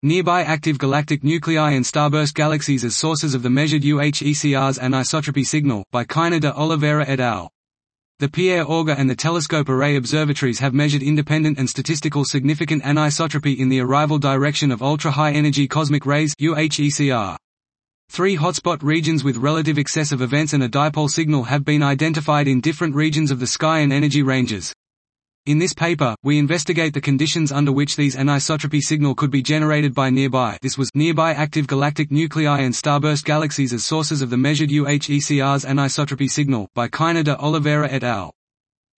Nearby active galactic nuclei and starburst galaxies as sources of the measured UHECR's anisotropy signal, by Kiner de Oliveira et al. The Pierre Auger and the Telescope Array observatories have measured independent and statistical significant anisotropy in the arrival direction of ultra-high-energy cosmic rays UHECR. 3 hotspot regions with relative excess of events and a dipole signal have been identified in different regions of the sky and energy ranges. In this paper, we investigate the conditions under which these anisotropy signal could be generated by nearby active galactic nuclei and starburst galaxies as sources of the measured UHECR's anisotropy signal, by Kiner de Oliveira et al.